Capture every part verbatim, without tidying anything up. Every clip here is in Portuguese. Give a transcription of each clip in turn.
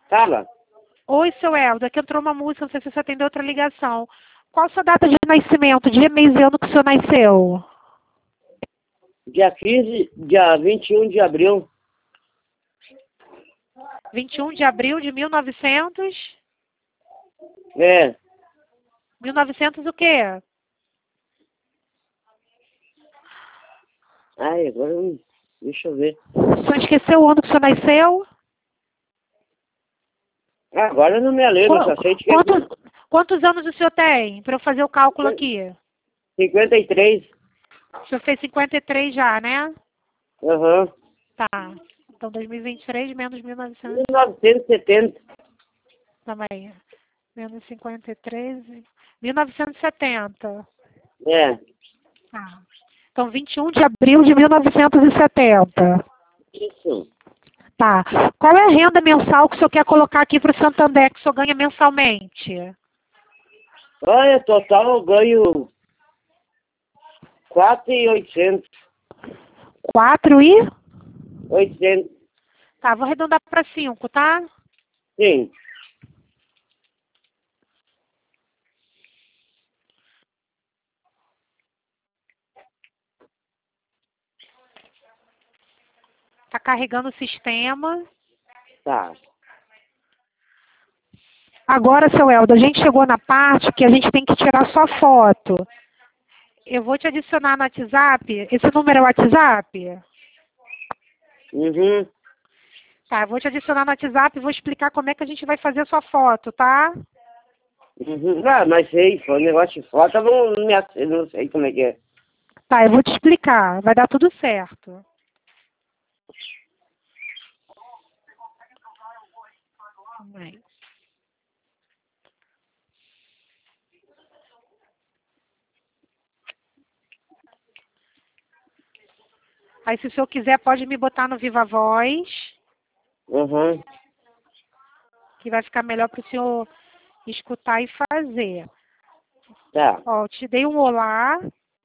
Fala. Oi, seu Helder, aqui entrou uma música, não sei se você atendeu outra ligação. Qual a sua data de nascimento, dia, mês e ano que o senhor nasceu? Dia quinze, dia vinte e um de abril. vinte e um de abril de mil e novecentos? É. mil e novecentos o quê? Ai, agora eu não- deixa eu ver. O senhor esqueceu o ano que o senhor nasceu? Agora eu não me lembro, só Qu- sei que é Quantos, quantos anos o senhor tem? Para eu fazer o cálculo aqui. cinquenta e três. O senhor fez cinquenta e três já, né? Aham. Tá. Então, dois mil e vinte e três menos mil e novecentos mil novecentos e setenta. também. Menos cinquenta e três. mil novecentos e setenta. É. Tá. Então, vinte e um de abril de mil novecentos e setenta. Isso. Tá. Qual é a renda mensal que o senhor quer colocar aqui para o Santander, que o senhor ganha mensalmente? Olha, total eu ganho quatro mil e oitocentos. quatro e? oitocentos. Tá, vou arredondar para cinco, tá? Sim. Tá carregando o sistema. Tá. Agora, seu Helder, a gente chegou na parte que a gente tem que tirar só foto. Eu vou te adicionar no WhatsApp. Esse número é o WhatsApp? Uhum. Tá, eu vou te adicionar no WhatsApp e vou explicar como é que a gente vai fazer a sua foto, tá? Uhum. Ah, mas sei, foi um negócio de foto, eu não, não, me ace- eu não sei como é que é. Tá, eu vou te explicar. Vai dar tudo certo. Calma aí. Aí, se o senhor quiser, pode me botar no Viva Voz, Uhum. que vai ficar melhor para o senhor escutar e fazer. Tá. Ó, eu te dei um olá.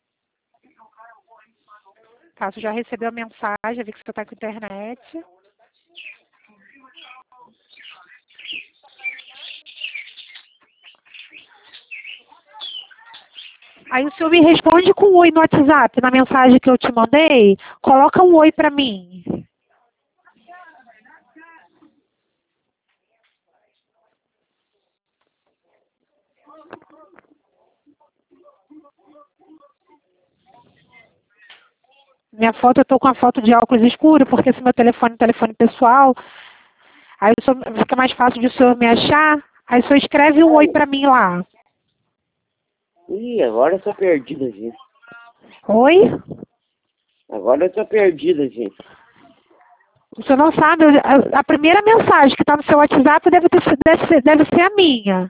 Tá, você já recebeu a mensagem, eu vi que você está com internet. Aí o senhor me responde com um oi no WhatsApp, na mensagem que eu te mandei. Coloca um oi para mim. Minha foto, eu tô com a foto de óculos escuro, porque esse meu telefone é um telefone pessoal. Aí o senhor, fica mais fácil de o senhor me achar. Aí o senhor escreve um oi para mim lá. Ih, agora eu tô perdida, gente. Oi? Agora eu tô perdida, gente. O senhor não sabe, eu- a, a primeira mensagem que está no seu WhatsApp deve, ter, sido- deve, ser, deve ser a minha.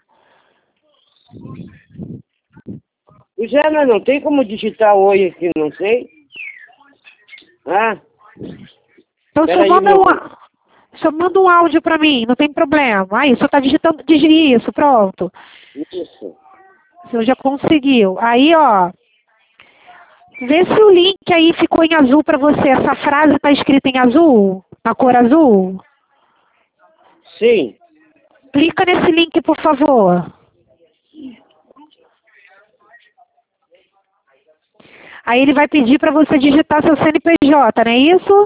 Já não, não tem como digitar oi aqui, não sei. Ah, Então o senhor peraí, manda meu. um, á- o senhor manda um áudio para mim, não tem problema. Aí o senhor está digitando, digi isso, pronto. Isso. O senhor já conseguiu. Aí, ó, vê se o link aí ficou em azul para você. Essa frase está escrita em azul, na cor azul. Sim. Clica nesse link, por favor. Aí ele vai pedir para você digitar seu C N P J, não é isso?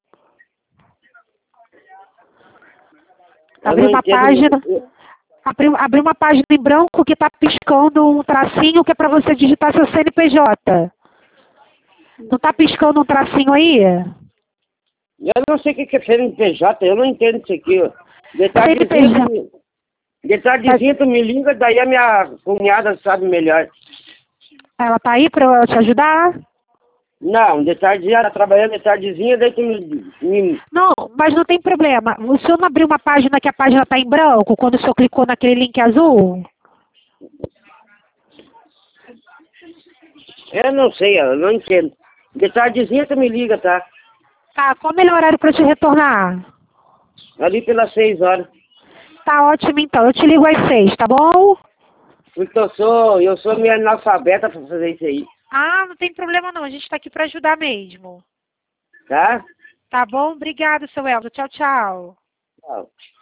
Eu Abrir não uma entendo página, muito. abrir, abrir uma página em branco que está piscando um tracinho que é para você digitar seu C N P J. Não está piscando um tracinho aí? Eu não sei o que que é C N P J, eu não entendo isso aqui. Ó. De tardezinha, tu C N P J. me- de tardezinha tu me liga, daí a minha cunhada sabe melhor. Ela tá aí para eu te ajudar? Não, de tardezinha, ela trabalhando de tardezinha, daí tu me... me... Não, mas não tem problema. O senhor não abriu uma página que a página está em branco quando o senhor clicou naquele link azul? Eu não sei, eu não entendo. De tardezinha tu me liga, tá? Tá, qual o melhor horário para eu te retornar? Ali pelas seis horas. Tá ótimo então, eu te ligo às seis, tá bom? Porque eu sou, eu sou meio analfabeta pra fazer isso aí, Ah, não tem problema não, a gente está aqui para ajudar mesmo. tá? Tá bom? Obrigada, seu Eldo. Tchau, tchau. Tchau.